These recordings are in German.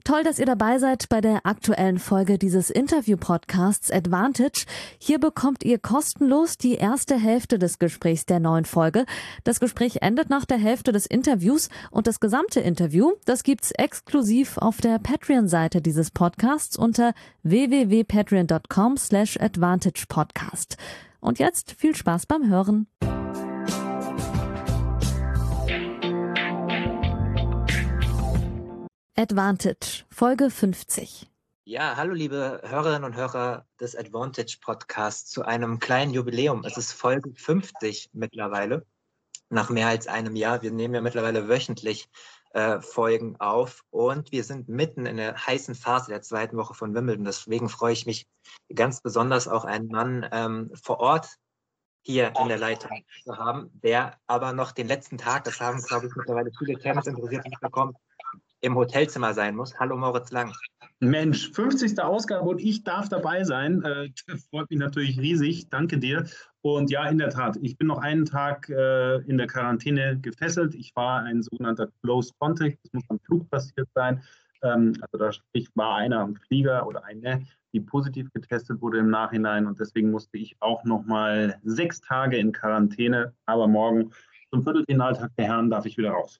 Toll, dass ihr dabei seid bei der aktuellen Folge dieses Interview-Podcasts Advantage. Hier bekommt ihr kostenlos die erste Hälfte des Gesprächs der neuen Folge. Das Gespräch endet nach der Hälfte des Interviews und das gesamte Interview, das gibt's exklusiv auf der Patreon-Seite dieses Podcasts unter www.patreon.com/advantagepodcast. Und jetzt viel Spaß beim Hören. Advantage, Folge 50. Ja, hallo liebe Hörerinnen und Hörer des Advantage Podcasts zu einem kleinen Jubiläum. Es ist Folge 50 mittlerweile, nach mehr als einem Jahr. Wir nehmen ja mittlerweile wöchentlich Folgen auf und wir sind mitten in der heißen Phase der zweiten Woche von Wimbledon. Deswegen freue ich mich ganz besonders, auch einen Mann vor Ort hier in der Leitung zu haben, der aber noch den letzten Tag, das haben, glaube ich, mittlerweile viele Tennis-Interessierte mitbekommen, im Hotelzimmer sein muss. Hallo Moritz Lang. Mensch, 50. Ausgabe und ich darf dabei sein. Das freut mich natürlich riesig. Danke dir. Und ja, in der Tat, ich bin noch einen Tag in der Quarantäne gefesselt. Ich war ein sogenannter Close Contact. Das muss am Flug passiert sein. Also da war einer am Flieger oder eine, die positiv getestet wurde im Nachhinein. Und deswegen musste ich auch noch mal 6 Tage in Quarantäne. Aber morgen zum Viertelfinaltag der Herren darf ich wieder raus.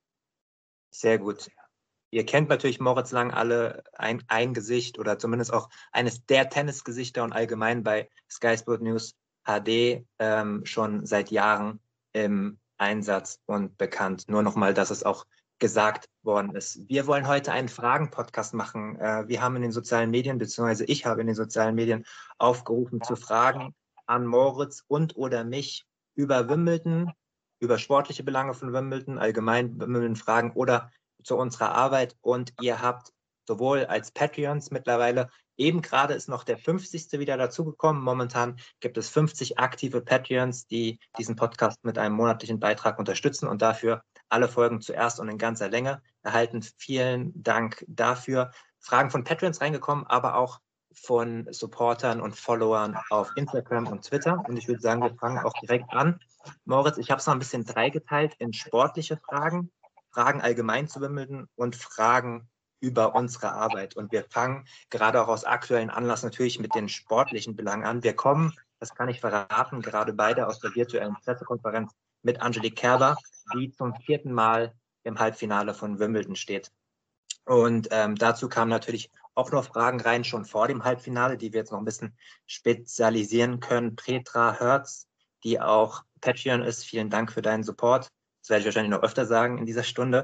Sehr gut. Ihr kennt natürlich Moritz Lang alle ein Gesicht oder zumindest auch eines der Tennisgesichter und allgemein bei Sky Sport News HD schon seit Jahren im Einsatz und bekannt. Nur nochmal, dass es auch gesagt worden ist. Wir wollen heute einen Fragen-Podcast machen. Wir haben in den sozialen Medien, beziehungsweise ich habe in den sozialen Medien aufgerufen zu Fragen an Moritz und oder mich über Wimbledon, über sportliche Belange von Wimbledon, allgemein Wimbledon-Fragen oder zu unserer Arbeit. Und ihr habt sowohl als Patreons mittlerweile, eben gerade ist noch der 50. wieder dazugekommen. Momentan gibt es 50 aktive Patreons, die diesen Podcast mit einem monatlichen Beitrag unterstützen und dafür alle Folgen zuerst und in ganzer Länge erhalten. Vielen Dank dafür. Fragen von Patreons reingekommen, aber auch von Supportern und Followern auf Instagram und Twitter. Und ich würde sagen, wir fangen auch direkt an. Moritz, ich habe es noch ein bisschen dreigeteilt in sportliche Fragen, Fragen allgemein zu Wimbledon und Fragen über unsere Arbeit. Und wir fangen gerade auch aus aktuellen Anlass natürlich mit den sportlichen Belangen an. Wir kommen, das kann ich verraten, gerade beide aus der virtuellen Pressekonferenz mit Angelique Kerber, die zum 4. Mal im Halbfinale von Wimbledon steht. Und dazu kamen natürlich auch noch Fragen rein, schon vor dem Halbfinale, die wir jetzt noch ein bisschen spezialisieren können. Petra Hörz, die auch Patreon ist, vielen Dank für deinen Support. Das werde ich wahrscheinlich noch öfter sagen in dieser Stunde.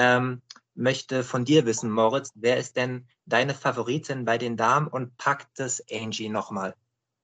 Möchte von dir wissen, Moritz, wer ist denn deine Favoritin bei den Damen und packt es Angie nochmal?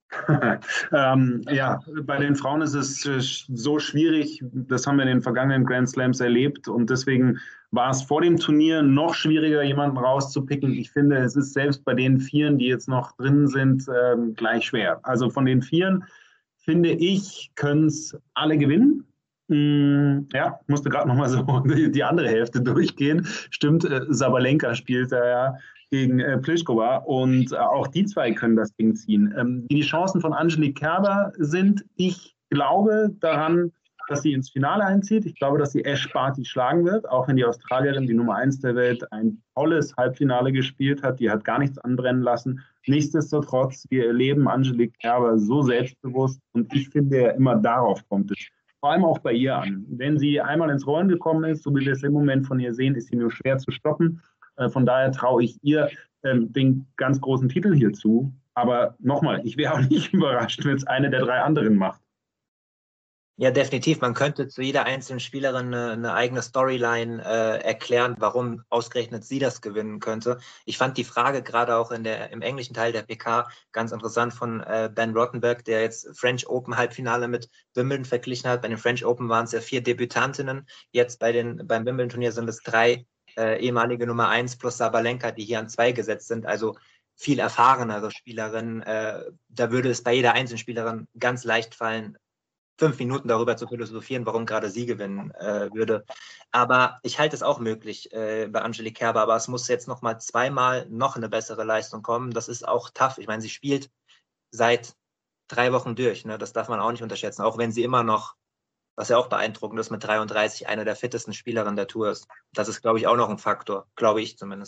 Ja, bei den Frauen ist es so schwierig. Das haben wir in den vergangenen Grand Slams erlebt und deswegen war es vor dem Turnier noch schwieriger, jemanden rauszupicken. Ich finde, es ist selbst bei den Vieren, die jetzt noch drin sind, gleich schwer. Also von den Vieren, finde ich, können es alle gewinnen. Ja, musste gerade nochmal so die andere Hälfte durchgehen. Stimmt, Sabalenka spielt da ja gegen Pliskova und auch die zwei können das Ding ziehen. Wie die Chancen von Angelique Kerber sind, ich glaube daran, dass sie ins Finale einzieht. Ich glaube, dass sie Ash Barty schlagen wird, auch wenn die Australierin, die Nummer 1 der Welt, ein tolles Halbfinale gespielt hat. Die hat gar nichts anbrennen lassen. Nichtsdestotrotz, wir erleben Angelique Kerber so selbstbewusst und ich finde, immer darauf kommt es. Vor allem auch bei ihr an. Wenn sie einmal ins Rollen gekommen ist, so wie wir es im Moment von ihr sehen, ist sie nur schwer zu stoppen. Von daher traue ich ihr den ganz großen Titel hier zu. Aber nochmal, ich wäre auch nicht überrascht, wenn es eine der 3 anderen macht. Ja, definitiv. Man könnte zu jeder einzelnen Spielerin eine eigene Storyline erklären, warum ausgerechnet sie das gewinnen könnte. Ich fand die Frage gerade auch im englischen Teil der PK ganz interessant von Ben Rottenberg, der jetzt French Open Halbfinale mit Wimbledon verglichen hat. Bei den French Open waren es ja 4 Debütantinnen. Jetzt beim Wimbledon Turnier sind es 3 ehemalige Nummer 1 plus Sabalenka, die hier an 2 gesetzt sind. Also viel erfahrenere Spielerinnen. Da würde es bei jeder einzelnen Spielerin ganz leicht fallen, 5 Minuten darüber zu philosophieren, warum gerade sie gewinnen würde. Aber ich halte es auch möglich bei Angelique Kerber, aber es muss jetzt noch mal 2-mal noch eine bessere Leistung kommen. Das ist auch tough. Ich meine, sie spielt seit 3 Wochen durch. Ne? Das darf man auch nicht unterschätzen, auch wenn sie immer noch, was ja auch beeindruckend ist, mit 33 eine der fittesten Spielerinnen der Tour ist. Das ist, glaube ich, auch noch ein Faktor, glaube ich zumindest.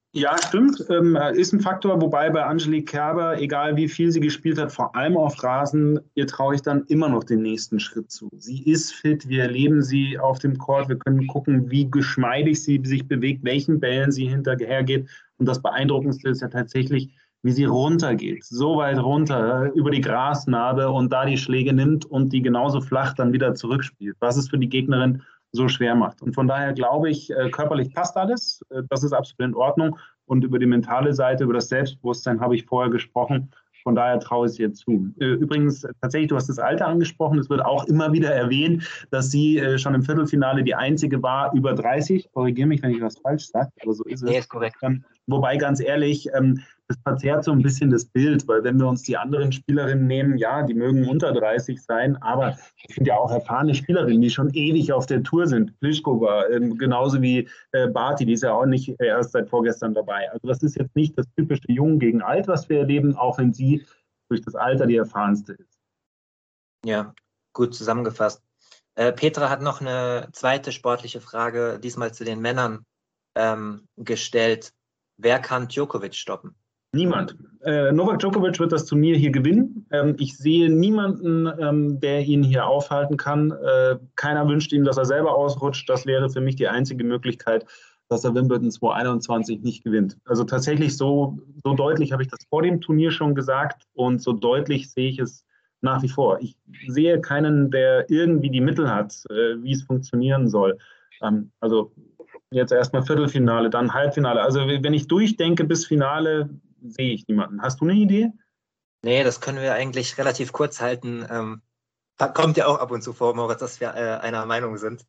Ja, stimmt. Ist ein Faktor, wobei bei Angelique Kerber, egal wie viel sie gespielt hat, vor allem auf Rasen, ihr traue ich dann immer noch den nächsten Schritt zu. Sie ist fit, wir erleben sie auf dem Court, wir können gucken, wie geschmeidig sie sich bewegt, welchen Bällen sie hinterhergeht. Und das Beeindruckendste ist ja tatsächlich, wie sie runtergeht, so weit runter über die Grasnarbe und da die Schläge nimmt und die genauso flach dann wieder zurückspielt, was es für die Gegnerin so schwer macht. Und von daher glaube ich, körperlich passt alles, das ist absolut in Ordnung. Und über die mentale Seite, über das Selbstbewusstsein habe ich vorher gesprochen. Von daher traue ich es ihr zu. Übrigens, tatsächlich, du hast das Alter angesprochen. Es wird auch immer wieder erwähnt, dass sie schon im Viertelfinale die einzige war über 30. Korrigiere mich, wenn ich was falsch sage, aber so ist es. Nee, ist korrekt. Wobei, ganz ehrlich, das verzerrt so ein bisschen das Bild, weil wenn wir uns die anderen Spielerinnen nehmen, ja, die mögen unter 30 sein, aber ich finde ja auch erfahrene Spielerinnen, die schon ewig auf der Tour sind. Pliskova, genauso wie Barty, die ist ja auch nicht erst seit vorgestern dabei. Also das ist jetzt nicht das typische Jung gegen Alt, was wir erleben, auch wenn sie durch das Alter die erfahrenste ist. Ja, gut zusammengefasst. Petra hat noch eine zweite sportliche Frage, diesmal zu den Männern gestellt. Wer kann Djokovic stoppen? Niemand. Novak Djokovic wird das Turnier hier gewinnen. Ich sehe niemanden, der ihn hier aufhalten kann. Keiner wünscht ihm, dass er selber ausrutscht. Das wäre für mich die einzige Möglichkeit, dass er Wimbledon 2021 nicht gewinnt. Also tatsächlich so deutlich habe ich das vor dem Turnier schon gesagt und so deutlich sehe ich es nach wie vor. Ich sehe keinen, der irgendwie die Mittel hat, wie es funktionieren soll. Also jetzt erstmal Viertelfinale, dann Halbfinale. Also wenn ich durchdenke bis Finale, sehe ich niemanden. Hast du eine Idee? Nee, das können wir eigentlich relativ kurz halten. Kommt ja auch ab und zu vor, Moritz, dass wir einer Meinung sind.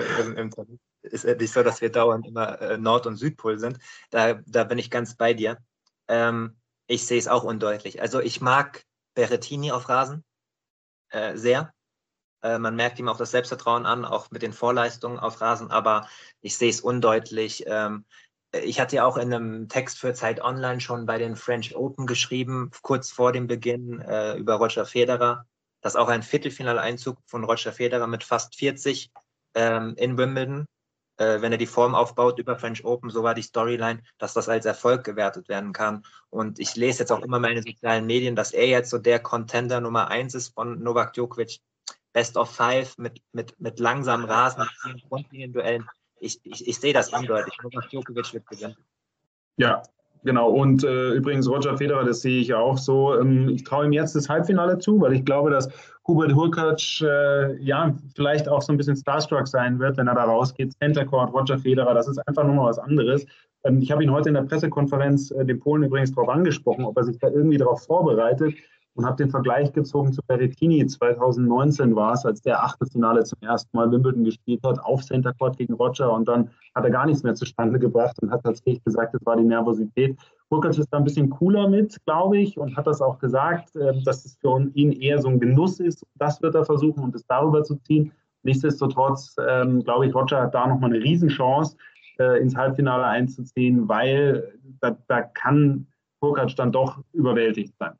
Ist nicht so, dass wir dauernd immer Nord- und Südpol sind. Da bin ich ganz bei dir. Ich sehe es auch undeutlich. Also ich mag Berrettini auf Rasen sehr. Man merkt ihm auch das Selbstvertrauen an, auch mit den Vorleistungen auf Rasen, aber ich sehe es undeutlich. Ich hatte ja auch in einem Text für Zeit Online schon bei den French Open geschrieben, kurz vor dem Beginn über Roger Federer, dass auch ein Viertelfinaleinzug von Roger Federer mit fast 40 in Wimbledon, wenn er die Form aufbaut über French Open, so war die Storyline, dass das als Erfolg gewertet werden kann. Und ich lese jetzt auch immer meine sozialen Medien, dass er jetzt so der Contender Nummer 1 ist von Novak Djokovic. Best of Five mit langsamen Rasen, mit vielen Frontlinienduellen. Ich sehe das eindeutig. Novak Djokovic wird gewinnen. Ja, genau. Und übrigens Roger Federer, das sehe ich auch so. Ich traue ihm jetzt das Halbfinale zu, weil ich glaube, dass Hubert Hurkacz ja vielleicht auch so ein bisschen starstruck sein wird, wenn er da rausgeht. Center Court, Roger Federer, das ist einfach nochmal was anderes. Ich habe ihn heute in der Pressekonferenz, den Polen übrigens, darauf angesprochen, ob er sich da irgendwie darauf vorbereitet und habe den Vergleich gezogen zu Berrettini. 2019 war es, als der Achtelfinale zum ersten Mal Wimbledon gespielt hat, auf Center Court gegen Roger und dann hat er gar nichts mehr zustande gebracht und hat tatsächlich gesagt, es war die Nervosität. Hurkacz ist da ein bisschen cooler mit, glaube ich, und hat das auch gesagt, dass es für ihn eher so ein Genuss ist. Das wird er versuchen und es darüber zu ziehen. Nichtsdestotrotz, glaube ich, Roger hat da nochmal eine Riesenchance, ins Halbfinale einzuziehen, weil da kann Hurkacz dann doch überwältigt sein.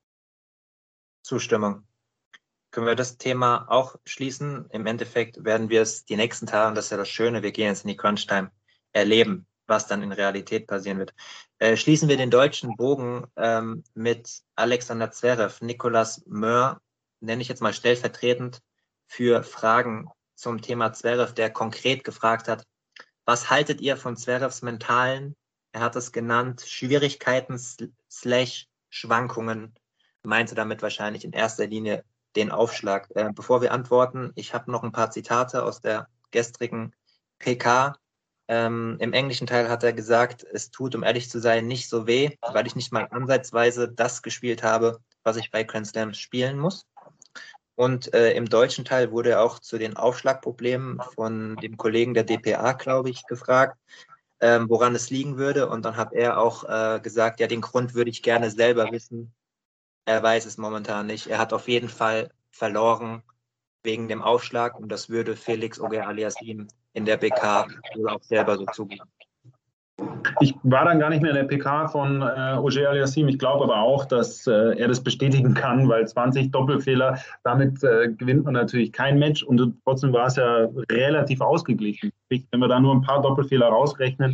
Zustimmung. Können wir das Thema auch schließen? Im Endeffekt werden wir es die nächsten Tage, und das ist ja das Schöne, wir gehen jetzt in die Crunch-Time, erleben, was dann in Realität passieren wird. Schließen wir den deutschen Bogen mit Alexander Zverev. Nicolas Möhr, nenne ich jetzt mal stellvertretend für Fragen zum Thema Zverev, der konkret gefragt hat, was haltet ihr von Zverevs mentalen, er hat es genannt, Schwierigkeiten / Schwankungen, meinte damit wahrscheinlich in erster Linie den Aufschlag. Bevor wir antworten, ich habe noch ein paar Zitate aus der gestrigen PK. Im englischen Teil hat er gesagt, es tut, um ehrlich zu sein, nicht so weh, weil ich nicht mal ansatzweise das gespielt habe, was ich bei Grand Slams spielen muss. Und im deutschen Teil wurde er auch zu den Aufschlagproblemen von dem Kollegen der dpa, glaube ich, gefragt, woran es liegen würde. Und dann hat er auch gesagt, ja, den Grund würde ich gerne selber wissen. Er weiß es momentan nicht. Er hat auf jeden Fall verloren wegen dem Aufschlag und das würde Felix Auger-Aliassime in der PK wohl auch selber so zugeben. Ich war dann gar nicht mehr in der PK von Auger-Aliassime. Ich glaube aber auch, dass er das bestätigen kann, weil 20 Doppelfehler, damit gewinnt man natürlich kein Match und trotzdem war es ja relativ ausgeglichen. Wenn wir da nur ein paar Doppelfehler rausrechnen,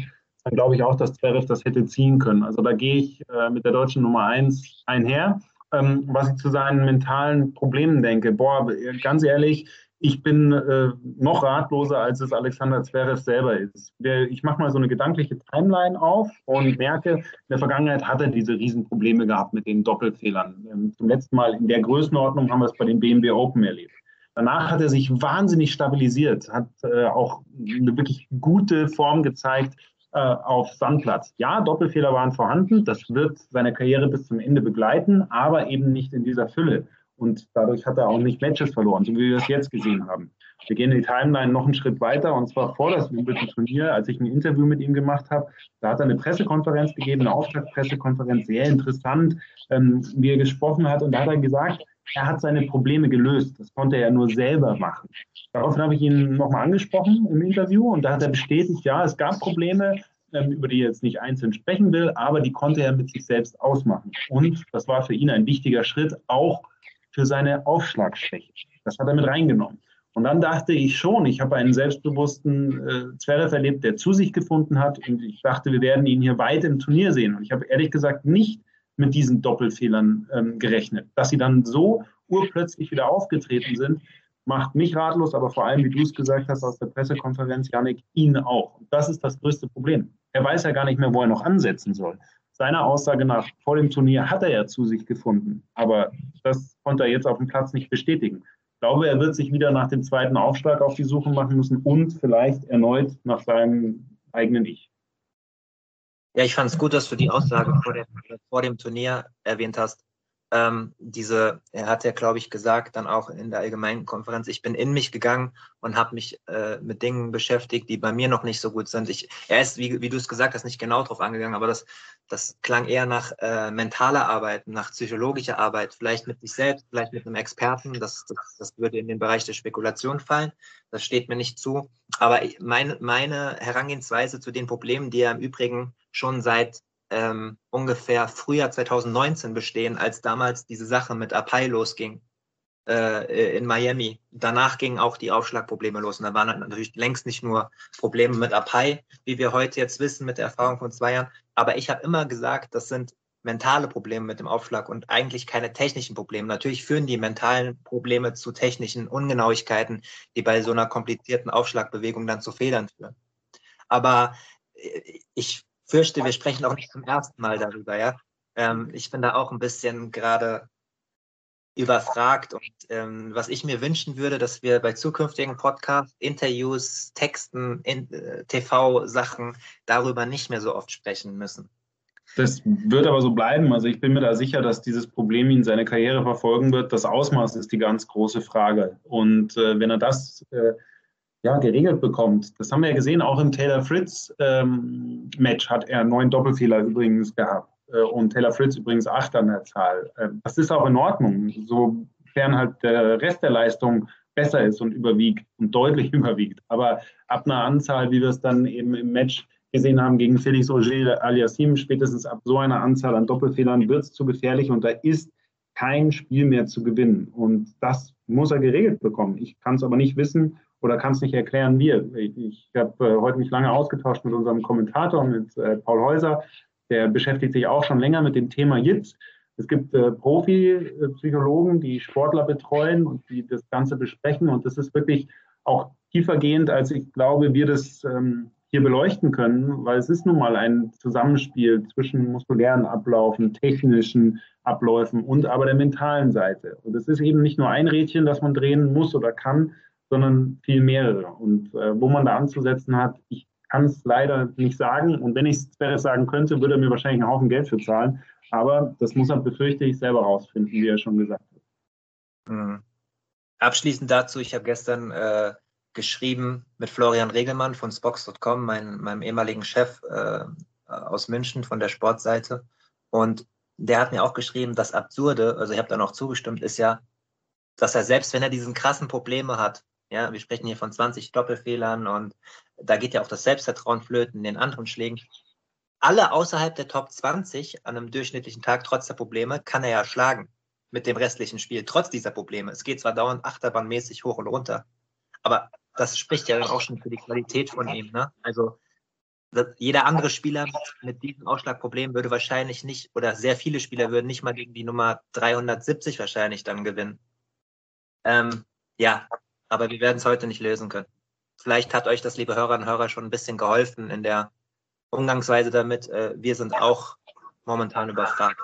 dann glaube ich auch, dass Zverev das hätte ziehen können. Also da gehe ich mit der deutschen Nummer 1 einher. Was ich zu seinen mentalen Problemen denke, ganz ehrlich, ich bin noch ratloser, als es Alexander Zverev selber ist. Ich mache mal so eine gedankliche Timeline auf und merke, in der Vergangenheit hat er diese Riesenprobleme gehabt mit den Doppelfehlern. Zum letzten Mal in der Größenordnung haben wir es bei den BMW Open erlebt. Danach hat er sich wahnsinnig stabilisiert, hat auch eine wirklich gute Form gezeigt auf Sandplatz. Ja, Doppelfehler waren vorhanden, das wird seine Karriere bis zum Ende begleiten, aber eben nicht in dieser Fülle. Und dadurch hat er auch nicht Matches verloren, so wie wir es jetzt gesehen haben. Wir gehen in die Timeline noch einen Schritt weiter, und zwar vor das Wimbledon-Turnier, als ich ein Interview mit ihm gemacht habe. Da hat er eine Pressekonferenz gegeben, eine Auftaktpressekonferenz, sehr interessant, wie er gesprochen hat. Und da hat er gesagt, er hat seine Probleme gelöst. Das konnte er ja nur selber machen. Daraufhin habe ich ihn nochmal angesprochen im Interview, und da hat er bestätigt, ja, es gab Probleme, über die er jetzt nicht einzeln sprechen will, aber die konnte er mit sich selbst ausmachen. Und das war für ihn ein wichtiger Schritt, auch für seine Aufschlagschwäche. Das hat er mit reingenommen. Und dann dachte ich schon, ich habe einen selbstbewussten Zverev erlebt, der zu sich gefunden hat, und ich dachte, wir werden ihn hier weit im Turnier sehen. Und ich habe ehrlich gesagt nicht mit diesen Doppelfehlern gerechnet. Dass sie dann so urplötzlich wieder aufgetreten sind, macht mich ratlos, aber vor allem, wie du es gesagt hast aus der Pressekonferenz, Jannik, ihn auch. Und das ist das größte Problem. Er weiß ja gar nicht mehr, wo er noch ansetzen soll. Seiner Aussage nach vor dem Turnier hat er ja zu sich gefunden, aber das konnte er jetzt auf dem Platz nicht bestätigen. Ich glaube, er wird sich wieder nach dem zweiten Aufschlag auf die Suche machen müssen und vielleicht erneut nach seinem eigenen Ich. Ja, ich fand es gut, dass du die Aussage vor dem Turnier erwähnt hast. Er hat ja, glaube ich, gesagt, dann auch in der allgemeinen Konferenz, ich bin in mich gegangen und habe mich mit Dingen beschäftigt, die bei mir noch nicht so gut sind. Er ist, wie du es gesagt hast, nicht genau drauf angegangen, aber das klang eher nach mentaler Arbeit, nach psychologischer Arbeit, vielleicht mit sich selbst, vielleicht mit einem Experten. Das würde in den Bereich der Spekulation fallen. Das steht mir nicht zu. Aber meine Herangehensweise zu den Problemen, die er im Übrigen schon seit ungefähr Frühjahr 2019 bestehen, als damals diese Sache mit Apai losging in Miami. Danach gingen auch die Aufschlagprobleme los. Und da waren natürlich längst nicht nur Probleme mit Apai, wie wir heute jetzt wissen mit der Erfahrung von 2 Jahren. Aber ich habe immer gesagt, das sind mentale Probleme mit dem Aufschlag und eigentlich keine technischen Probleme. Natürlich führen die mentalen Probleme zu technischen Ungenauigkeiten, die bei so einer komplizierten Aufschlagbewegung dann zu Fehlern führen. Aber ich fürchte, wir sprechen auch nicht zum ersten Mal darüber, ja. Ich bin da auch ein bisschen gerade überfragt und was ich mir wünschen würde, dass wir bei zukünftigen Podcasts, Interviews, Texten, TV-Sachen darüber nicht mehr so oft sprechen müssen. Das wird aber so bleiben. Also ich bin mir da sicher, dass dieses Problem ihn seine Karriere verfolgen wird. Das Ausmaß ist die ganz große Frage. Und wenn er das geregelt bekommt. Das haben wir ja gesehen, auch im Taylor Fritz-Match hat er 9 Doppelfehler übrigens gehabt und Taylor Fritz übrigens 8 an der Zahl. Das ist auch in Ordnung, sofern halt der Rest der Leistung besser ist und überwiegt und deutlich überwiegt. Aber ab einer Anzahl, wie wir es dann eben im Match gesehen haben gegen Felix Auger-Aliassime, spätestens ab so einer Anzahl an Doppelfehlern wird es zu gefährlich und da ist kein Spiel mehr zu gewinnen. Und das muss er geregelt bekommen. Ich kann es aber nicht wissen, oder kann es nicht erklären, wie. Ich habe heute mich lange ausgetauscht mit unserem Kommentator, mit Paul Häuser. Der beschäftigt sich auch schon länger mit dem Thema JITS. Es gibt Profi-Psychologen, die Sportler betreuen und die das Ganze besprechen. Und das ist wirklich auch tiefergehend, als ich glaube, wir das hier beleuchten können, weil es ist nun mal ein Zusammenspiel zwischen muskulären Abläufen, technischen Abläufen und aber der mentalen Seite. Und es ist eben nicht nur ein Rädchen, das man drehen muss oder kann, sondern viel mehrere. Und wo man da anzusetzen hat, ich kann es leider nicht sagen. Und wenn ich es Zverev sagen könnte, würde er mir wahrscheinlich einen Haufen Geld für zahlen. Aber das muss er, befürchte ich, selber rausfinden, wie er schon gesagt hat. Mhm. Abschließend dazu, ich habe gestern geschrieben mit Florian Regelmann von Spox.com, meinem ehemaligen Chef aus München von der Sportseite. Und der hat mir auch geschrieben, das Absurde, also ich habe da noch zugestimmt, ist ja, dass er selbst, wenn er diesen krassen Probleme hat, ja, wir sprechen hier von 20 Doppelfehlern und da geht ja auch das Selbstvertrauen flöten in den anderen Schlägen. Alle außerhalb der Top 20 an einem durchschnittlichen Tag, trotz der Probleme, kann er ja schlagen mit dem restlichen Spiel, trotz dieser Probleme. Es geht zwar dauernd achterbahnmäßig hoch und runter, aber das spricht ja dann auch schon für die Qualität von ihm. Ne? Also jeder andere Spieler mit diesem Ausschlagproblem würde wahrscheinlich nicht, oder sehr viele Spieler würden nicht mal gegen die Nummer 370 wahrscheinlich dann gewinnen. Ja, aber wir werden es heute nicht lösen können. Vielleicht hat euch das, liebe Hörerinnen und Hörer, schon ein bisschen geholfen in der Umgangsweise damit. Wir sind auch momentan überfragt.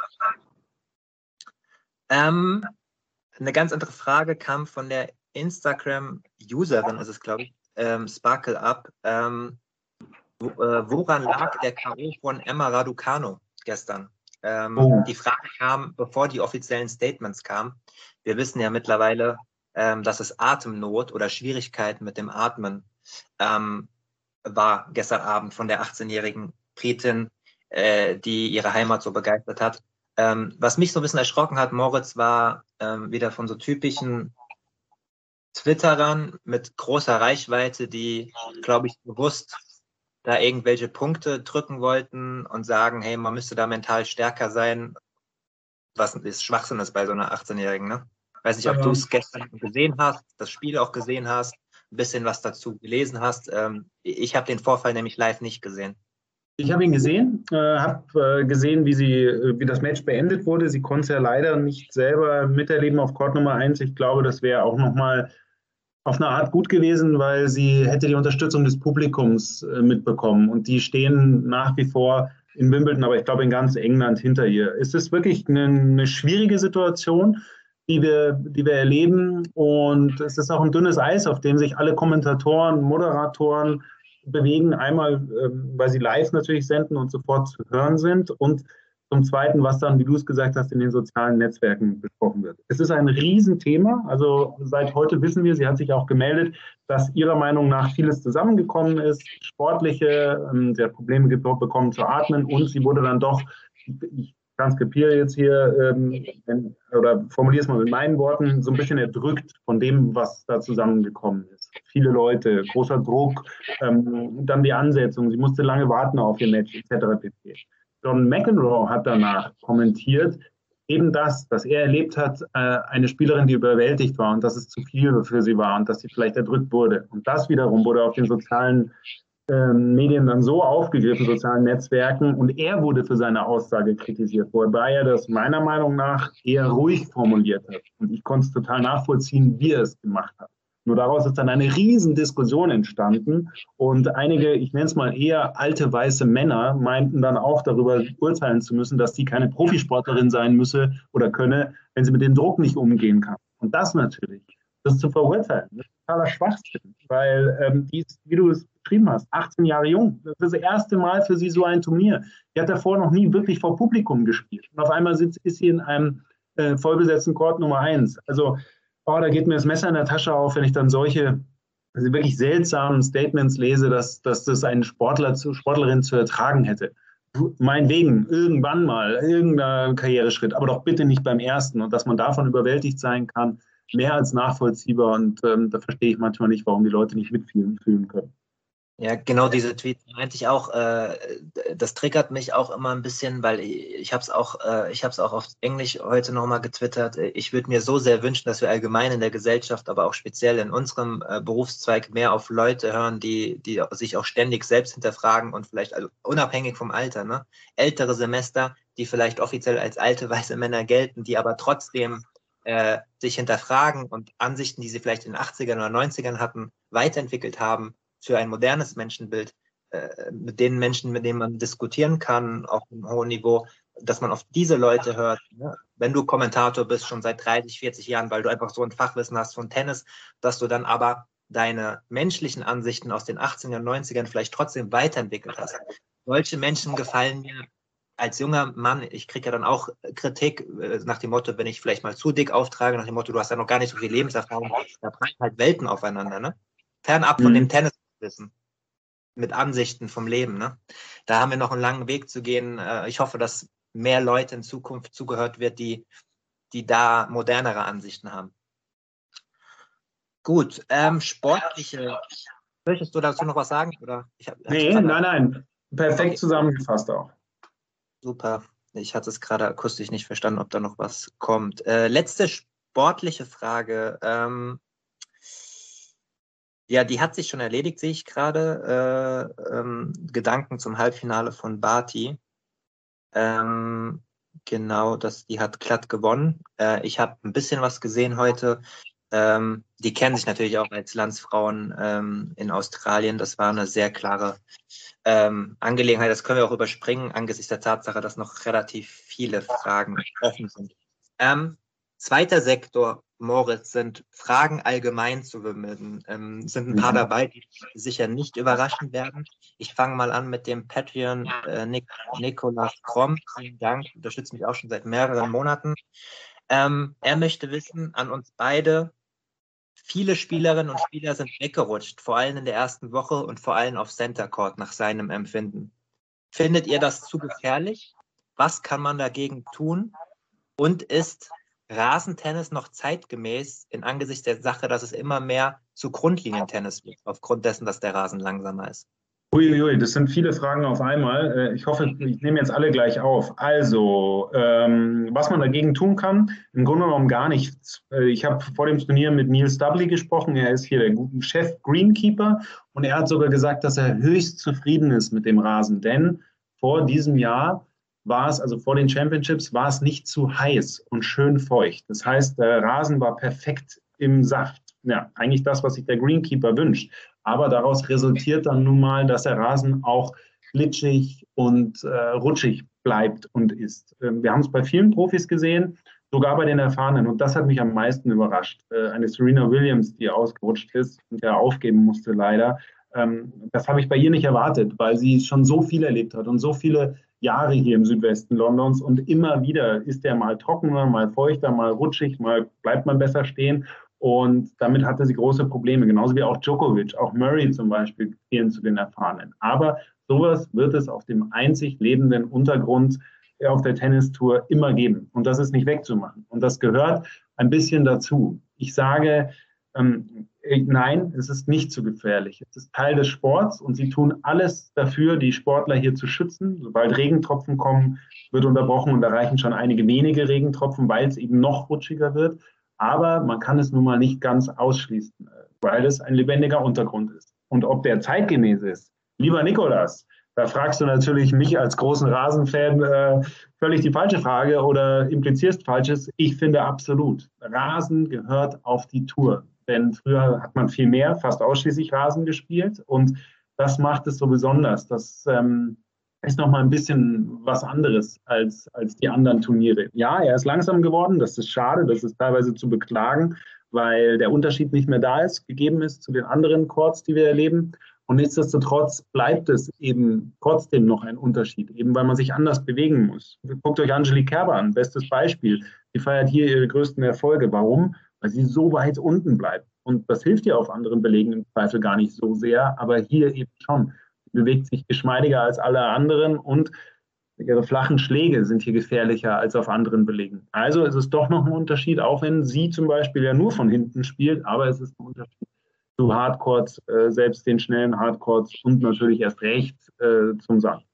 Eine ganz andere Frage kam von der Instagram-Userin, ist es, glaube ich, Sparkle Up. Woran lag der K.O. von Emma Raducanu gestern? Die Frage kam, bevor die offiziellen Statements kamen. Wir wissen ja mittlerweile, dass es Atemnot oder Schwierigkeiten mit dem Atmen war gestern Abend von der 18-jährigen Britin, die ihre Heimat so begeistert hat. Was mich so ein bisschen erschrocken hat, Moritz, war wieder von so typischen Twitterern mit großer Reichweite, die, glaube ich, bewusst da irgendwelche Punkte drücken wollten und sagen, hey, man müsste da mental stärker sein, was ist Schwachsinn ist bei so einer 18-Jährigen, ne? Weiß nicht, ob du es gestern gesehen hast, das Spiel auch gesehen hast, ein bisschen was dazu gelesen hast. Ich habe den Vorfall nämlich live nicht gesehen. Ich habe ihn gesehen, habe gesehen, wie das Match beendet wurde. Sie konnte es ja leider nicht selber miterleben auf Court Nummer 1. Ich glaube, das wäre auch nochmal auf eine Art gut gewesen, weil sie hätte die Unterstützung des Publikums mitbekommen. Und die stehen nach wie vor in Wimbledon, aber ich glaube in ganz England hinter ihr. Es ist wirklich eine schwierige Situation, die wir erleben. Und es ist auch ein dünnes Eis, auf dem sich alle Kommentatoren, Moderatoren bewegen. Einmal, weil sie live natürlich senden und sofort zu hören sind. Und zum Zweiten, was dann, wie du es gesagt hast, in den sozialen Netzwerken besprochen wird. Es ist ein Riesenthema. Also seit heute wissen wir, sie hat sich auch gemeldet, dass ihrer Meinung nach vieles zusammengekommen ist. Sportliche, sie hat Probleme bekommen zu atmen und sie wurde dann doch, ich transkribiere jetzt hier oder formuliere es mal mit meinen Worten, so ein bisschen erdrückt von dem, was da zusammengekommen ist. Viele Leute, großer Druck, dann die Ansetzung, sie musste lange warten auf ihr Match etc. pp. John McEnroe hat danach kommentiert, eben das, dass er erlebt hat, eine Spielerin, die überwältigt war und dass es zu viel für sie war und dass sie vielleicht erdrückt wurde. Und das wiederum wurde auf den sozialen Medien dann so aufgegriffen, sozialen Netzwerken, und er wurde für seine Aussage kritisiert, wobei er das meiner Meinung nach eher ruhig formuliert hat. Und ich konnte es total nachvollziehen, wie er es gemacht hat. Nur daraus ist dann eine Riesendiskussion entstanden und einige, ich nenne es mal eher alte weiße Männer, meinten dann auch darüber urteilen zu müssen, dass sie keine Profisportlerin sein müsse oder könne, wenn sie mit dem Druck nicht umgehen kann. Und das natürlich, das zu verurteilen, das ist totaler Schwachsinn, weil die ist, wie du es beschrieben hast, 18 Jahre jung. Das ist das erste Mal für sie so ein Turnier. Die hat davor noch nie wirklich vor Publikum gespielt. Und auf einmal ist sie in einem vollbesetzten Court Nummer 1. Also da geht mir das Messer in der Tasche auf, wenn ich dann solche wirklich seltsamen Statements lese, dass das ein Sportlerin zu ertragen hätte. Meinetwegen, irgendwann mal, irgendein Karriereschritt, aber doch bitte nicht beim ersten. Und dass man davon überwältigt sein kann, mehr als nachvollziehbar. Und da verstehe ich manchmal nicht, warum die Leute nicht mitfühlen können. Ja, genau diese Tweets meinte ich auch. Das triggert mich auch immer ein bisschen, weil ich habe es auch auf Englisch heute nochmal getwittert. Ich würde mir so sehr wünschen, dass wir allgemein in der Gesellschaft, aber auch speziell in unserem Berufszweig mehr auf Leute hören, die sich auch ständig selbst hinterfragen und vielleicht, also unabhängig vom Alter, ne? Ältere Semester, die vielleicht offiziell als alte weiße Männer gelten, die aber trotzdem sich hinterfragen und Ansichten, die sie vielleicht in den 80ern oder 90ern hatten, weiterentwickelt haben für ein modernes Menschenbild, mit den Menschen, mit denen man diskutieren kann, auf einem hohen Niveau, dass man auf diese Leute hört. Ne? Wenn du Kommentator bist, schon seit 30, 40 Jahren, weil du einfach so ein Fachwissen hast von Tennis, dass du dann aber deine menschlichen Ansichten aus den 80ern, 90ern vielleicht trotzdem weiterentwickelt hast. Solche Menschen gefallen mir als junger Mann. Ich kriege ja dann auch Kritik nach dem Motto, wenn ich vielleicht mal zu dick auftrage, nach dem Motto, du hast ja noch gar nicht so viel Lebenserfahrung, da prallen halt Welten aufeinander. Ne? Fernab von dem Tennis wissen, mit Ansichten vom Leben. Ne? Da haben wir noch einen langen Weg zu gehen. Ich hoffe, dass mehr Leute in Zukunft zugehört wird, die da modernere Ansichten haben. Gut, sportliche. Möchtest du dazu noch was sagen? Oder Nein. Perfekt zusammengefasst auch. Super. Ich hatte es gerade akustisch nicht verstanden, ob da noch was kommt. Letzte sportliche Frage. Ja, die hat sich schon erledigt, sehe ich gerade. Gedanken zum Halbfinale von Barty. Genau, die hat glatt gewonnen. Ich habe ein bisschen was gesehen heute. Die kennen sich natürlich auch als Landsfrauen in Australien. Das war eine sehr klare Angelegenheit. Das können wir auch überspringen, angesichts der Tatsache, dass noch relativ viele Fragen offen sind. Zweiter Sektor, Moritz, sind Fragen allgemein zu bemühen. Sind ein paar dabei, die sicher nicht überraschen werden. Ich fange mal an mit dem Patreon Nikolas Kromm. Vielen Dank, unterstützt mich auch schon seit mehreren Monaten. Er möchte wissen, an uns beide, viele Spielerinnen und Spieler sind weggerutscht, vor allem in der ersten Woche und vor allem auf Center Court nach seinem Empfinden. Findet ihr das zu gefährlich? Was kann man dagegen tun? Und ist Rasentennis noch zeitgemäß in Angesichts der Sache, dass es immer mehr zu Grundlinientennis wird, aufgrund dessen, dass der Rasen langsamer ist? Uiuiui, das sind viele Fragen auf einmal. Ich hoffe, ich nehme jetzt alle gleich auf. Also, was man dagegen tun kann, im Grunde genommen gar nichts. Ich habe vor dem Turnier mit Niels Dudley gesprochen. Er ist hier der Chef Greenkeeper und er hat sogar gesagt, dass er höchst zufrieden ist mit dem Rasen. Denn vor diesem Jahr war es, also vor den Championships, war es nicht zu heiß und schön feucht. Das heißt, der Rasen war perfekt im Saft. Ja, eigentlich das, was sich der Greenkeeper wünscht. Aber daraus resultiert dann nun mal, dass der Rasen auch glitschig und rutschig bleibt und ist. Wir haben es bei vielen Profis gesehen, sogar bei den Erfahrenen. Und das hat mich am meisten überrascht. Eine Serena Williams, die ausgerutscht ist und ja aufgeben musste leider. Das habe ich bei ihr nicht erwartet, weil sie schon so viel erlebt hat und so viele Jahre hier im Südwesten Londons. Und immer wieder ist der mal trockener, mal feuchter, mal rutschig, mal bleibt man besser stehen. Und damit hatte sie große Probleme, genauso wie auch Djokovic, auch Murray zum Beispiel zählen zu den Erfahrenen. Aber sowas wird es auf dem einzig lebenden Untergrund auf der Tennistour immer geben. Und das ist nicht wegzumachen. Und das gehört ein bisschen dazu. Ich sage, nein, es ist nicht zu gefährlich. Es ist Teil des Sports und sie tun alles dafür, die Sportler hier zu schützen. Sobald Regentropfen kommen, wird unterbrochen und da reichen schon einige wenige Regentropfen, weil es eben noch rutschiger wird. Aber man kann es nun mal nicht ganz ausschließen, weil es ein lebendiger Untergrund ist. Und ob der zeitgemäß ist, lieber Nikolas, da fragst du natürlich mich als großen Rasenfan völlig die falsche Frage oder implizierst Falsches. Ich finde absolut, Rasen gehört auf die Tour. Denn früher hat man viel mehr, fast ausschließlich Rasen gespielt. Und das macht es so besonders. Das ist nochmal ein bisschen was anderes als die anderen Turniere. Ja, er ist langsam geworden, das ist schade, das ist teilweise zu beklagen, weil der Unterschied nicht mehr da ist, gegeben ist zu den anderen Courts, die wir erleben. Und nichtsdestotrotz bleibt es eben trotzdem noch ein Unterschied, eben weil man sich anders bewegen muss. Guckt euch Angelique Kerber an, bestes Beispiel. Sie feiert hier ihre größten Erfolge. Warum? Weil sie so weit unten bleibt. Und das hilft ihr auf anderen Belegen im Zweifel gar nicht so sehr, aber hier eben schon. Bewegt sich geschmeidiger als alle anderen und ihre flachen Schläge sind hier gefährlicher als auf anderen Belegen. Also ist es doch noch ein Unterschied, auch wenn sie zum Beispiel ja nur von hinten spielt, aber es ist ein Unterschied zu Hardcourts, selbst den schnellen Hardcourts und natürlich erst recht zum Sand.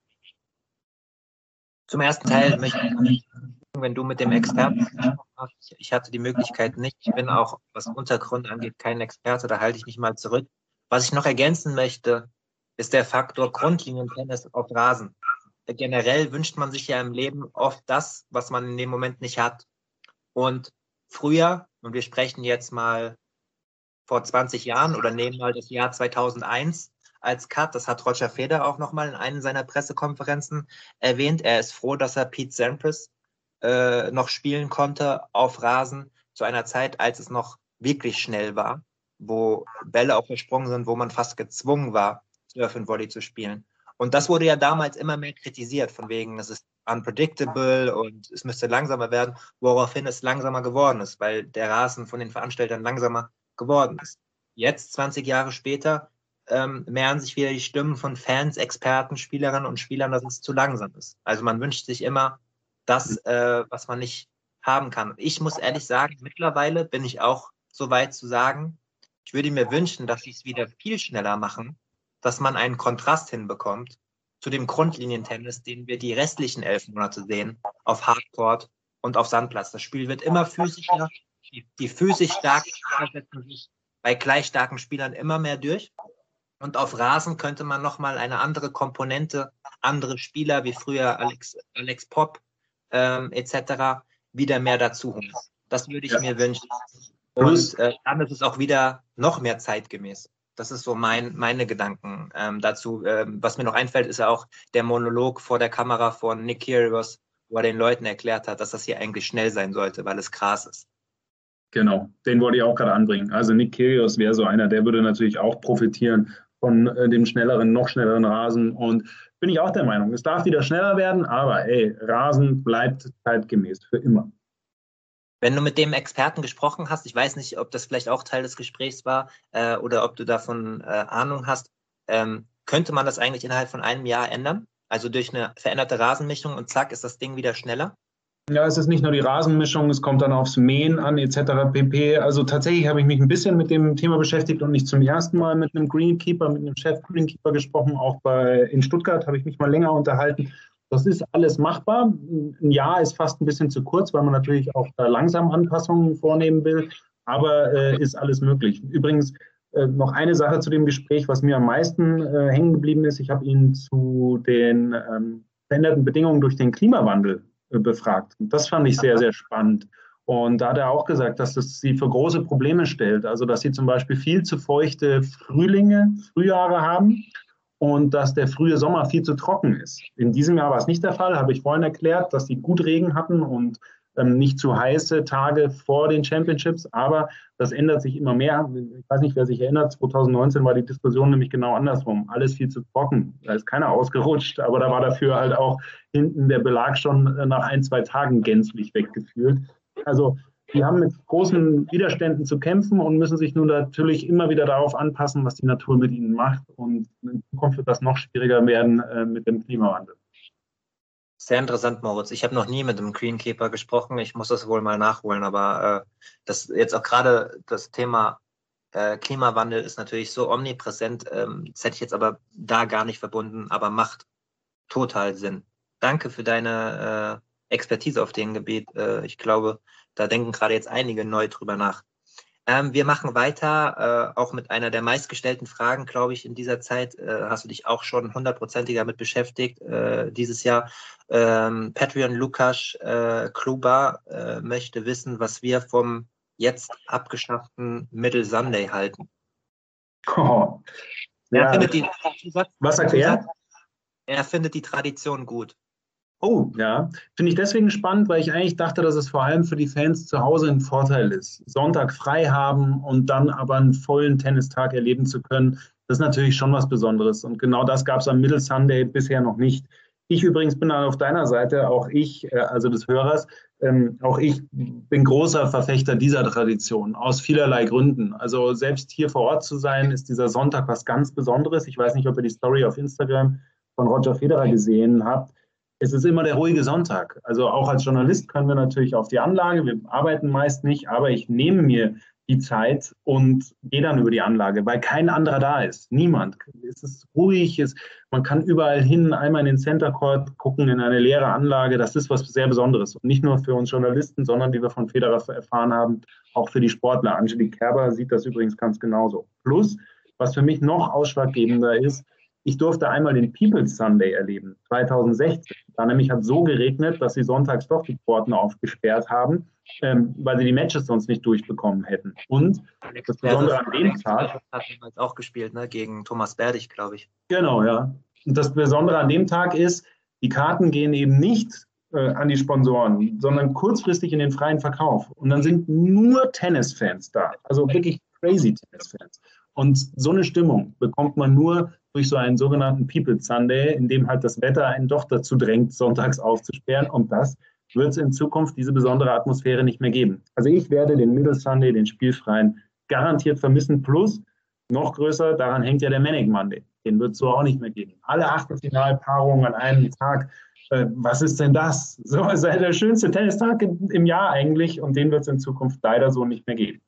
Zum ersten Teil möchte ich, wenn du mit dem Experten gesprochen hast, ich hatte die Möglichkeit nicht, ich bin auch, was Untergrund angeht, kein Experte, da halte ich mich mal zurück. Was ich noch ergänzen möchte, ist der Faktor Grundlinientennis auf Rasen. Generell wünscht man sich ja im Leben oft das, was man in dem Moment nicht hat. Und früher, und wir sprechen jetzt mal vor 20 Jahren oder nehmen mal das Jahr 2001 als Cut, das hat Roger Federer auch nochmal in einer seiner Pressekonferenzen erwähnt. Er ist froh, dass er Pete Sampras noch spielen konnte auf Rasen zu einer Zeit, als es noch wirklich schnell war, wo Bälle auch versprungen sind, wo man fast gezwungen war, Surf and Volley zu spielen. Und das wurde ja damals immer mehr kritisiert, von wegen, es ist unpredictable und es müsste langsamer werden, woraufhin es langsamer geworden ist, weil der Rasen von den Veranstaltern langsamer geworden ist. Jetzt, 20 Jahre später, mehren sich wieder die Stimmen von Fans, Experten, Spielerinnen und Spielern, dass es zu langsam ist. Also man wünscht sich immer das, was man nicht haben kann. Und ich muss ehrlich sagen, mittlerweile bin ich auch so weit zu sagen, ich würde mir wünschen, dass sie es wieder viel schneller machen, dass man einen Kontrast hinbekommt zu dem Grundlinientennis, den wir die restlichen 11 Monate sehen, auf Hardcourt und auf Sandplatz. Das Spiel wird immer physischer, die physisch starken Spieler setzen sich bei gleich starken Spielern immer mehr durch. Und auf Rasen könnte man nochmal eine andere Komponente, andere Spieler wie früher Alex Popp etc. wieder mehr dazu holen. Das würde ich mir wünschen. Und dann ist es auch wieder noch mehr zeitgemäß. Das ist so meine Gedanken dazu. Was mir noch einfällt, ist ja auch der Monolog vor der Kamera von Nick Kyrgios, wo er den Leuten erklärt hat, dass das hier eigentlich schnell sein sollte, weil es krass ist. Genau, den wollte ich auch gerade anbringen. Also Nick Kyrgios wäre so einer, der würde natürlich auch profitieren von dem noch schnelleren Rasen. Und bin ich auch der Meinung, es darf wieder schneller werden, aber Rasen bleibt zeitgemäß für immer. Wenn du mit dem Experten gesprochen hast, ich weiß nicht, ob das vielleicht auch Teil des Gesprächs war oder ob du davon Ahnung hast, könnte man das eigentlich innerhalb von einem Jahr ändern? Also durch eine veränderte Rasenmischung und zack, ist das Ding wieder schneller? Ja, es ist nicht nur die Rasenmischung, es kommt dann aufs Mähen an etc. pp. Also tatsächlich habe ich mich ein bisschen mit dem Thema beschäftigt und nicht zum ersten Mal mit einem Greenkeeper, mit einem Chef-Greenkeeper gesprochen. Auch in Stuttgart habe ich mich mal länger unterhalten. Das ist alles machbar. Ein Jahr ist fast ein bisschen zu kurz, weil man natürlich auch da langsam Anpassungen vornehmen will. Aber ist alles möglich. Übrigens noch eine Sache zu dem Gespräch, was mir am meisten hängen geblieben ist. Ich habe ihn zu den veränderten Bedingungen durch den Klimawandel befragt. Und das fand ich sehr, sehr spannend. Und da hat er auch gesagt, dass das sie für große Probleme stellt. Also, dass sie zum Beispiel viel zu feuchte Frühjahre haben und dass der frühe Sommer viel zu trocken ist. In diesem Jahr war es nicht der Fall, habe ich vorhin erklärt, dass sie gut Regen hatten und nicht zu heiße Tage vor den Championships, aber das ändert sich immer mehr. Ich weiß nicht, wer sich erinnert, 2019 war die Diskussion nämlich genau andersrum. Alles viel zu trocken. Da ist keiner ausgerutscht, aber da war dafür halt auch hinten der Belag schon nach 1-2 Tagen gänzlich weggefühlt. Also die haben mit großen Widerständen zu kämpfen und müssen sich nun natürlich immer wieder darauf anpassen, was die Natur mit ihnen macht. Und in Zukunft wird das noch schwieriger werden mit dem Klimawandel. Sehr interessant, Moritz. Ich habe noch nie mit einem Greenkeeper gesprochen. Ich muss das wohl mal nachholen, aber das jetzt auch gerade das Thema Klimawandel ist natürlich so omnipräsent. Das hätte ich jetzt aber da gar nicht verbunden, aber macht total Sinn. Danke für deine Expertise auf dem Gebiet. Ich glaube, da denken gerade jetzt einige neu drüber nach. Wir machen weiter, auch mit einer der meistgestellten Fragen, glaube ich, in dieser Zeit. Hast du dich auch schon 100%ig damit beschäftigt dieses Jahr. Patreon Lukas Kluba möchte wissen, was wir vom jetzt abgeschafften Middle Sunday halten. Oh, ja. Was sagt er? Er findet die Tradition gut. Oh, ja. Finde ich deswegen spannend, weil ich eigentlich dachte, dass es vor allem für die Fans zu Hause ein Vorteil ist. Sonntag frei haben und dann aber einen vollen Tennistag erleben zu können, das ist natürlich schon was Besonderes. Und genau das gab es am Middle Sunday bisher noch nicht. Ich übrigens bin dann auf deiner Seite, auch ich, also des Hörers, auch ich bin großer Verfechter dieser Tradition, aus vielerlei Gründen. Also selbst hier vor Ort zu sein, ist dieser Sonntag was ganz Besonderes. Ich weiß nicht, ob ihr die Story auf Instagram von Roger Federer gesehen habt. Es ist immer der ruhige Sonntag. Also auch als Journalist können wir natürlich auf die Anlage, wir arbeiten meist nicht, aber ich nehme mir die Zeit und gehe dann über die Anlage, weil kein anderer da ist. Niemand. Es ist ruhig, man kann überall hin, einmal in den Center Court gucken, in eine leere Anlage. Das ist was sehr Besonderes. Und nicht nur für uns Journalisten, sondern, wie wir von Federer erfahren haben, auch für die Sportler. Angelique Kerber sieht das übrigens ganz genauso. Plus, was für mich noch ausschlaggebender ist, ich durfte einmal den People's Sunday erleben, 2016. Da nämlich hat so geregnet, dass sie sonntags doch die Pforten aufgesperrt haben, weil sie die Matches sonst nicht durchbekommen hätten. Und das Besondere an dem Tag... Hat damals auch gespielt, ne? Gegen Thomas Berdych, glaube ich. Genau, ja. Und das Besondere an dem Tag ist, die Karten gehen eben nicht an die Sponsoren, sondern kurzfristig in den freien Verkauf. Und dann sind nur Tennisfans da, also wirklich crazy Tennisfans. Und so eine Stimmung bekommt man nur durch so einen sogenannten People's Sunday, in dem halt das Wetter einen doch dazu drängt, sonntags aufzusperren. Und das wird es in Zukunft diese besondere Atmosphäre nicht mehr geben. Also ich werde den Middle Sunday, den spielfreien, garantiert vermissen. Plus, noch größer, daran hängt ja der Manic Monday. Den wird es so auch nicht mehr geben. Alle Achtelfinalpaarungen an einem Tag. Was ist denn das? So ist der schönste Tennistag im Jahr eigentlich. Und den wird es in Zukunft leider so nicht mehr geben.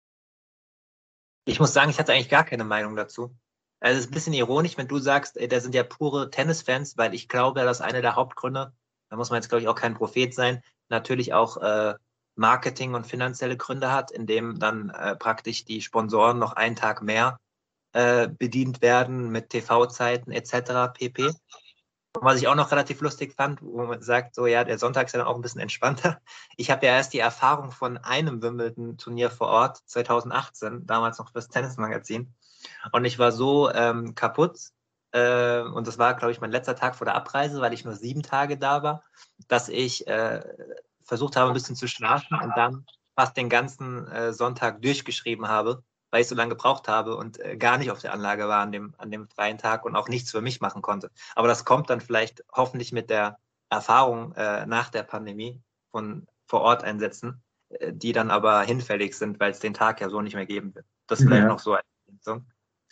Ich muss sagen, ich hatte eigentlich gar keine Meinung dazu. Also es ist ein bisschen ironisch, wenn du sagst, da sind ja pure Tennisfans, weil ich glaube, dass einer der Hauptgründe, da muss man jetzt, glaube ich, auch kein Prophet sein, natürlich auch Marketing und finanzielle Gründe hat, in dem dann praktisch die Sponsoren noch einen Tag mehr bedient werden mit TV-Zeiten etc. pp. Und was ich auch noch relativ lustig fand, wo man sagt, so ja, der Sonntag ist ja dann auch ein bisschen entspannter. Ich habe ja erst die Erfahrung von einem Wimbledon-Turnier vor Ort, 2018, damals noch fürs Tennismagazin. Und ich war so kaputt, und das war, glaube ich, mein letzter Tag vor der Abreise, weil ich nur 7 Tage da war, dass ich versucht habe, ein bisschen zu schlafen und dann fast den ganzen Sonntag durchgeschrieben habe, weil ich so lange gebraucht habe und gar nicht auf der Anlage war an dem freien Tag und auch nichts für mich machen konnte. Aber das kommt dann vielleicht hoffentlich mit der Erfahrung nach der Pandemie von Vor-Ort-Einsätzen, die dann aber hinfällig sind, weil es den Tag ja so nicht mehr geben wird. Das vielleicht noch so eine Ergänzung.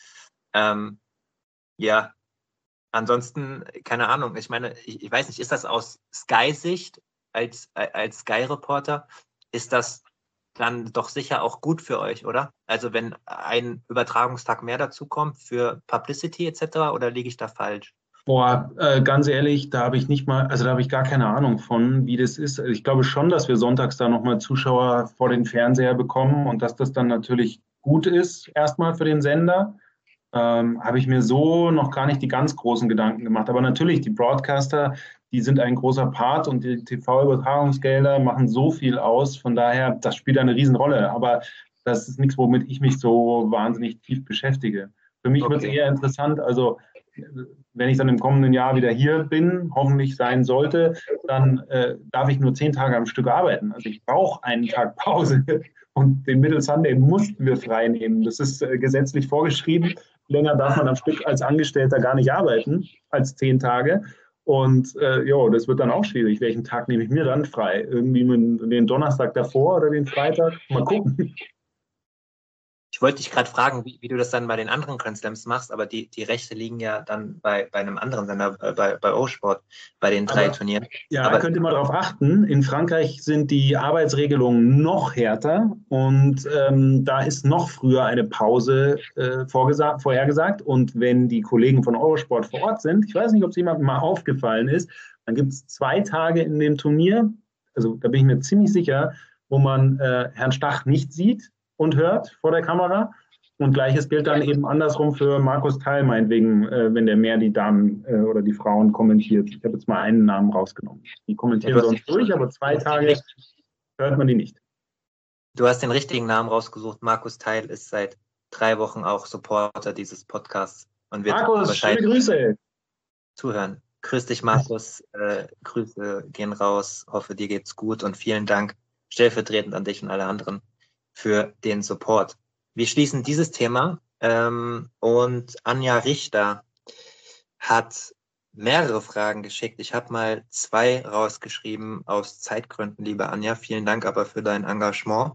Ja, ansonsten, keine Ahnung, ich meine, ich weiß nicht, ist das aus Sky-Sicht als Sky-Reporter, ist das dann doch sicher auch gut für euch, oder? Also wenn ein Übertragungstag mehr dazu kommt für Publicity etc., oder liege ich da falsch? Boah, ganz ehrlich, da habe ich nicht mal, also da habe ich gar keine Ahnung von, wie das ist. Also ich glaube schon, dass wir sonntags da nochmal Zuschauer vor den Fernseher bekommen und dass das dann natürlich gut ist, erstmal für den Sender. Habe ich mir so noch gar nicht die ganz großen Gedanken gemacht. Aber natürlich, die Broadcaster, die sind ein großer Part und die TV-Übertragungsgelder machen so viel aus. Von daher, das spielt eine Riesenrolle. Aber das ist nichts, womit ich mich so wahnsinnig tief beschäftige. Für mich wird es eher interessant, also wenn ich dann im kommenden Jahr wieder hier bin, hoffentlich sein sollte, dann darf ich nur 10 Tage am Stück arbeiten. Also ich brauche einen Tag Pause und den Middle Sunday mussten wir frei nehmen. Das ist gesetzlich vorgeschrieben. Länger darf man am Stück als Angestellter gar nicht arbeiten, als 10 Tage. Und das wird dann auch schwierig. Welchen Tag nehme ich mir dann frei? Irgendwie den Donnerstag davor oder den Freitag? Mal gucken. Ich wollte dich gerade fragen, wie du das dann bei den anderen Grand Slams machst, aber die Rechte liegen ja dann bei einem anderen Sender, bei O-Sport, bei den 3 Turnieren. Ja, aber könnt ihr mal darauf achten, in Frankreich sind die Arbeitsregelungen noch härter und da ist noch früher eine Pause vorhergesagt. Und wenn die Kollegen von Eurosport vor Ort sind, ich weiß nicht, ob es jemandem mal aufgefallen ist, dann gibt es 2 Tage in dem Turnier, also da bin ich mir ziemlich sicher, wo man Herrn Stach nicht sieht und hört vor der Kamera. Und Gleiches gilt dann eben andersrum für Markus Theil, meinetwegen, wenn der mehr die Damen oder die Frauen kommentiert. Ich habe jetzt mal einen Namen rausgenommen. Die kommentieren sonst durch, aber 2 Tage hört man die nicht. Du hast den richtigen Namen rausgesucht. Markus Theil ist seit 3 Wochen auch Supporter dieses Podcasts und wird Markus, schöne Grüße. Zuhören. Grüß dich, Markus. Grüße gehen raus. Hoffe, dir geht's gut und vielen Dank stellvertretend an dich und alle anderen für den Support. Wir schließen dieses Thema und Anja Richter hat mehrere Fragen geschickt. Ich habe mal 2 rausgeschrieben aus Zeitgründen, liebe Anja. Vielen Dank aber für dein Engagement.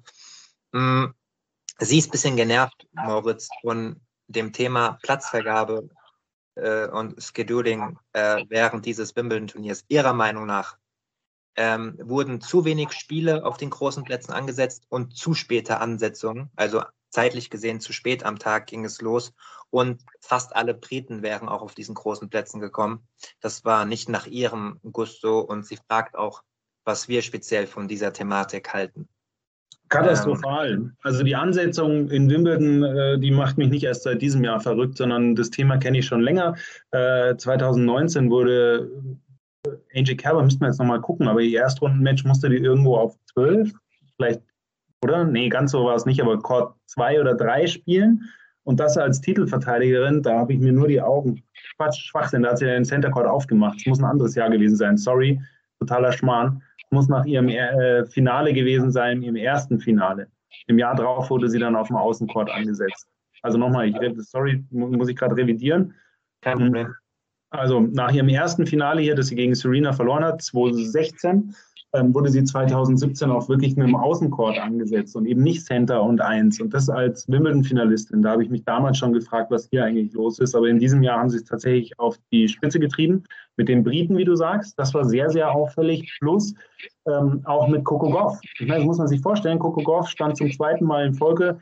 Sie ist ein bisschen genervt, Moritz, von dem Thema Platzvergabe und Scheduling während dieses Wimbledon-Turniers. Ihrer Meinung nach wurden zu wenig Spiele auf den großen Plätzen angesetzt und zu späte Ansetzungen, also zeitlich gesehen zu spät am Tag ging es los und fast alle Briten wären auch auf diesen großen Plätzen gekommen. Das war nicht nach ihrem Gusto und sie fragt auch, was wir speziell von dieser Thematik halten. Katastrophal. Also die Ansetzung in Wimbledon, die macht mich nicht erst seit diesem Jahr verrückt, sondern das Thema kenne ich schon länger. 2019 wurde AJ Kerber, müssten wir jetzt nochmal gucken, aber ihr Erstrundenmatch musste die irgendwo auf 12, vielleicht, oder? Nee, ganz so war es nicht, aber Court 2 oder 3 spielen. Und das als Titelverteidigerin, da habe ich mir nur die Augen, Schwachsinn, da hat sie ja den Center Court aufgemacht. Es muss ein anderes Jahr gewesen sein, sorry, totaler Schmarrn. Es muss nach ihrem Finale gewesen sein, ihrem ersten Finale. Im Jahr drauf wurde sie dann auf dem Außencourt angesetzt. Also nochmal, sorry, muss ich gerade revidieren. Kein Problem. Also nach ihrem ersten Finale hier, das sie gegen Serena verloren hat, 2016, wurde sie 2017 auch wirklich mit dem Außencourt angesetzt und eben nicht Center und 1. Und das als Wimbledon-Finalistin. Da habe ich mich damals schon gefragt, was hier eigentlich los ist. Aber in diesem Jahr haben sie es tatsächlich auf die Spitze getrieben. Mit den Briten, wie du sagst, das war sehr, sehr auffällig. Plus auch mit Coco Gauff. Ich meine, das muss man sich vorstellen, Coco Gauff stand zum 2. Mal in Folge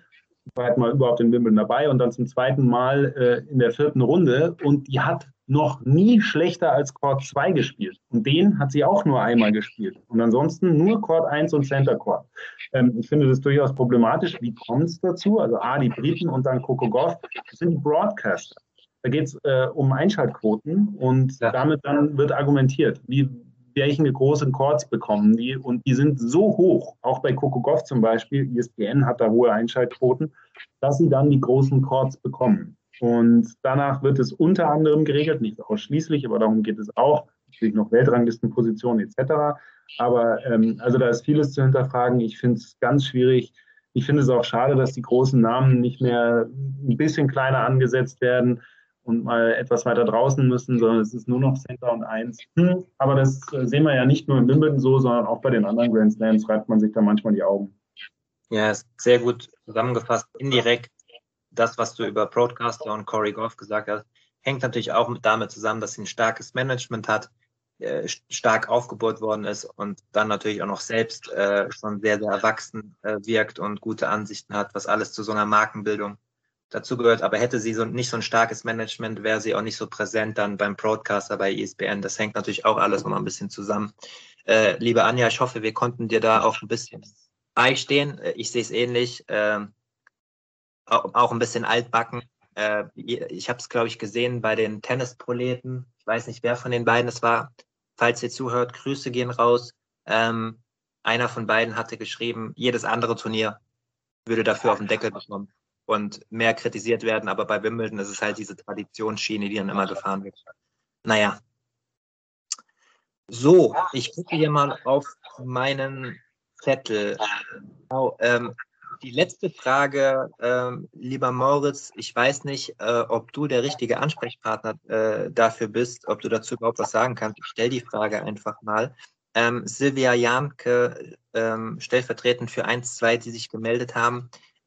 zweit Mal überhaupt in Wimbledon dabei und dann zum zweiten Mal in der 4. Runde. Und die hat noch nie schlechter als Court 2 gespielt. Und den hat sie auch nur einmal gespielt. Und ansonsten nur Court 1 und Center Court. Ich finde das durchaus problematisch. Wie kommt es dazu? Also die Briten und dann Coco Gauff, das sind die Broadcaster. Da geht es um Einschaltquoten und damit dann wird argumentiert, welche großen Chords bekommen die und die sind so hoch, auch bei Coco Gauff zum Beispiel, ESPN hat da hohe Einschaltquoten, dass sie dann die großen Chords bekommen. Und danach wird es unter anderem geregelt, nicht ausschließlich, aber darum geht es auch, natürlich noch Weltranglistenpositionen etc. Aber also da ist vieles zu hinterfragen. Ich finde es ganz schwierig. Ich finde es auch schade, dass die großen Namen nicht mehr ein bisschen kleiner angesetzt werden und mal etwas weiter draußen müssen, sondern es ist nur noch Center und 1. Aber das sehen wir ja nicht nur in Wimbledon so, sondern auch bei den anderen Grand Slams reibt man sich da manchmal die Augen. Ja, ist sehr gut zusammengefasst. Indirekt das, was du über Broadcaster und Corey Gauff gesagt hast, hängt natürlich auch damit zusammen, dass sie ein starkes Management hat, stark aufgebaut worden ist und dann natürlich auch noch selbst schon sehr, sehr erwachsen wirkt und gute Ansichten hat, was alles zu so einer Markenbildung dazugehört. Aber hätte sie nicht so ein starkes Management, wäre sie auch nicht so präsent dann beim Broadcaster bei ESPN. Das hängt natürlich auch alles nochmal ein bisschen zusammen. Liebe Anja, ich hoffe, wir konnten dir da auch ein bisschen beistehen. Ich sehe es ähnlich. Auch ein bisschen altbacken. Ich habe es, glaube ich, gesehen bei den Tennisproleten. Ich weiß nicht, wer von den beiden es war. Falls ihr zuhört, Grüße gehen raus. Einer von beiden hatte geschrieben, jedes andere Turnier würde dafür auf den Deckel bekommen und mehr kritisiert werden. Aber bei Wimbledon ist es halt diese Traditionsschiene, die dann immer gefahren wird. Naja. So, ich gucke hier mal auf meinen Zettel. Die letzte Frage, lieber Moritz, ich weiß nicht, ob du der richtige Ansprechpartner dafür bist, ob du dazu überhaupt was sagen kannst. Ich stelle die Frage einfach mal. Silvia Janke, stellvertretend für 1-2, die sich gemeldet haben,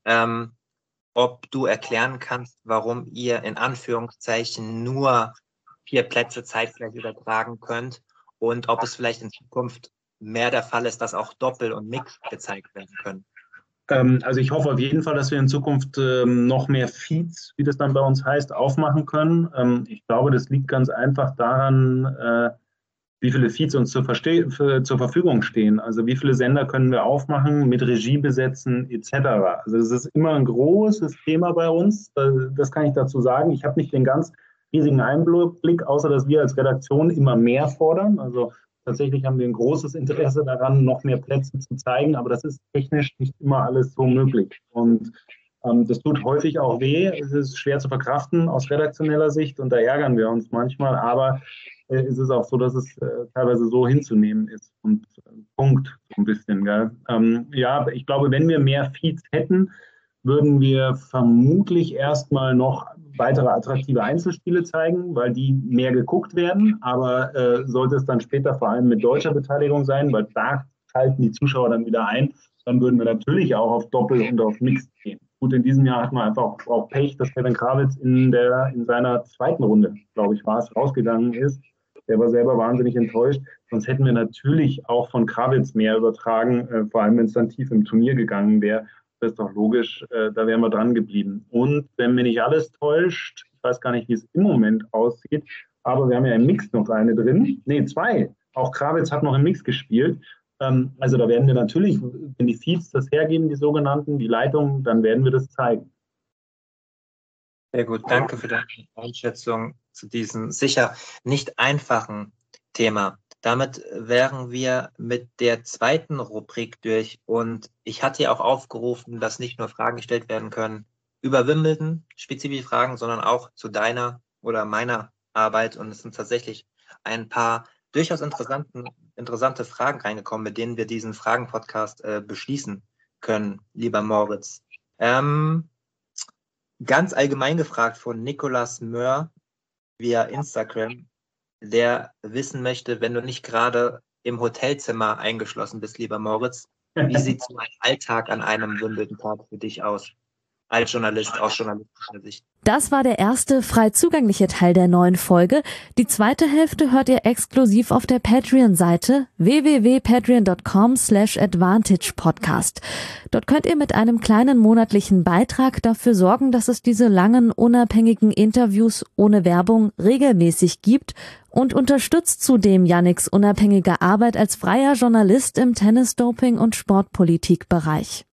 ob du erklären kannst, warum ihr in Anführungszeichen nur 4 Plätze zeitgleich übertragen könnt und ob es vielleicht in Zukunft mehr der Fall ist, dass auch Doppel und Mix gezeigt werden können. Also ich hoffe auf jeden Fall, dass wir in Zukunft noch mehr Feeds, wie das dann bei uns heißt, aufmachen können. Ich glaube, das liegt ganz einfach daran, wie viele Feeds uns zur Verfügung stehen. Also wie viele Sender können wir aufmachen, mit Regie besetzen etc. Also das ist immer ein großes Thema bei uns. Das kann ich dazu sagen. Ich habe nicht den ganz riesigen Einblick, außer dass wir als Redaktion immer mehr fordern. Also tatsächlich haben wir ein großes Interesse daran, noch mehr Plätze zu zeigen, aber das ist technisch nicht immer alles so möglich. Und das tut häufig auch weh. Es ist schwer zu verkraften aus redaktioneller Sicht und da ärgern wir uns manchmal, aber es ist auch so, dass es teilweise so hinzunehmen ist. Und Punkt, so ein bisschen. Gell? Ja, ich glaube, wenn wir mehr Feeds hätten, würden wir vermutlich erstmal noch weitere attraktive Einzelspiele zeigen, weil die mehr geguckt werden. Aber sollte es dann später vor allem mit deutscher Beteiligung sein, weil da schalten die Zuschauer dann wieder ein, dann würden wir natürlich auch auf Doppel und auf Mix gehen. Gut, in diesem Jahr hatten wir einfach auch Pech, dass Kevin Krawitz in seiner 2. Runde, glaube ich, war es, rausgegangen ist. Der war selber wahnsinnig enttäuscht. Sonst hätten wir natürlich auch von Krawitz mehr übertragen, vor allem wenn es dann tief im Turnier gegangen wäre. Das ist doch logisch, da wären wir dran geblieben. Und wenn mir nicht alles täuscht, ich weiß gar nicht, wie es im Moment aussieht, aber wir haben ja im Mix noch eine drin. Nee, 2. Auch Krawitz hat noch im Mix gespielt. Also da werden wir natürlich, wenn die Feeds das hergeben, die sogenannten, die Leitungen, dann werden wir das zeigen. Sehr gut, danke für deine Einschätzung zu diesem sicher nicht einfachen Thema. Damit wären wir mit der 2. Rubrik durch und ich hatte ja auch aufgerufen, dass nicht nur Fragen gestellt werden können über Wimbledon, spezifische Fragen, sondern auch zu deiner oder meiner Arbeit und es sind tatsächlich ein paar durchaus interessante Fragen reingekommen, mit denen wir diesen Fragen-Podcast beschließen können, lieber Moritz. Ganz allgemein gefragt von Nicolas Möhr via Instagram, der wissen möchte, wenn du nicht gerade im Hotelzimmer eingeschlossen bist, lieber Moritz, wie sieht so ein Alltag an einem Wimbledon-Tag für dich aus? als Journalist aus journalistischer Sicht. Das war der erste frei zugängliche Teil der neuen Folge. Die zweite Hälfte hört ihr exklusiv auf der Patreon-Seite www.patreon.com/advantagepodcast. Dort könnt ihr mit einem kleinen monatlichen Beitrag dafür sorgen, dass es diese langen, unabhängigen Interviews ohne Werbung regelmäßig gibt und unterstützt zudem Yannicks unabhängige Arbeit als freier Journalist im Tennis-Doping- und Sportpolitik-Bereich.